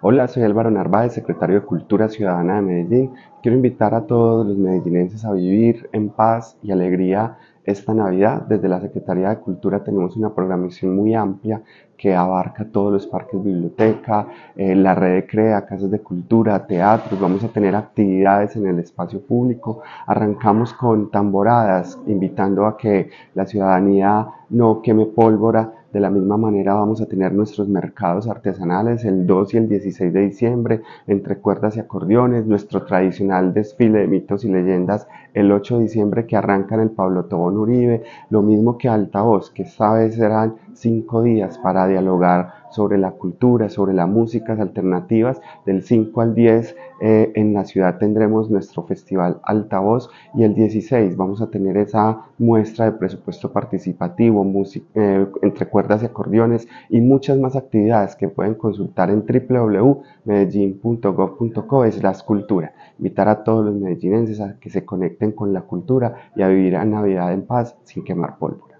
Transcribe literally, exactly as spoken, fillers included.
Hola, soy Álvaro Narváez, secretario de Cultura Ciudadana de Medellín. Quiero invitar a todos los medellinenses a vivir en paz y alegría esta Navidad. Desde la Secretaría de Cultura tenemos una programación muy amplia que abarca todos los parques, biblioteca, eh, la red de CREA, casas de cultura, teatros. Vamos a tener actividades en el espacio público. Arrancamos con tamboradas, invitando a que la ciudadanía no queme pólvora. De la misma manera vamos a tener nuestros mercados artesanales el dos y el dieciséis de diciembre, entre cuerdas y acordeones, nuestro tradicional desfile de mitos y leyendas el ocho de diciembre que arranca en el Pablo Tobón Uribe, lo mismo que Altavoz, que esta vez serán cinco días para dialogar sobre la cultura, sobre las músicas alternativas. Del cinco al diez eh, en la ciudad tendremos nuestro festival Altavoz y el dieciséis vamos a tener esa muestra de presupuesto participativo, música, eh, entre cuerdas y acordeones y muchas más actividades que pueden consultar en w w w punto medellin punto gov punto co slash cultura. Invitar a todos los medellinenses a que se conecten con la cultura y a vivir a Navidad en paz sin quemar polvo.